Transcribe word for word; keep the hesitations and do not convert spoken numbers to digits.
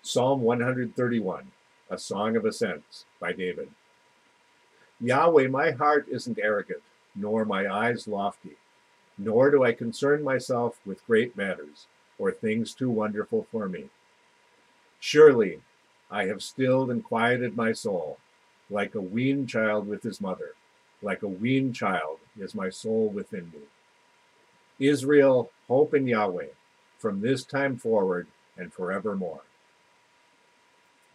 Psalm one thirty-one, a song of ascents by David. Yahweh, my heart isn't arrogant, nor my eyes lofty, nor do I concern myself with great matters, or things too wonderful for me. Surely I have stilled and quieted my soul, like a weaned child with his mother, like a weaned child is my soul within me. Israel, hope in Yahweh, from this time forward and forevermore.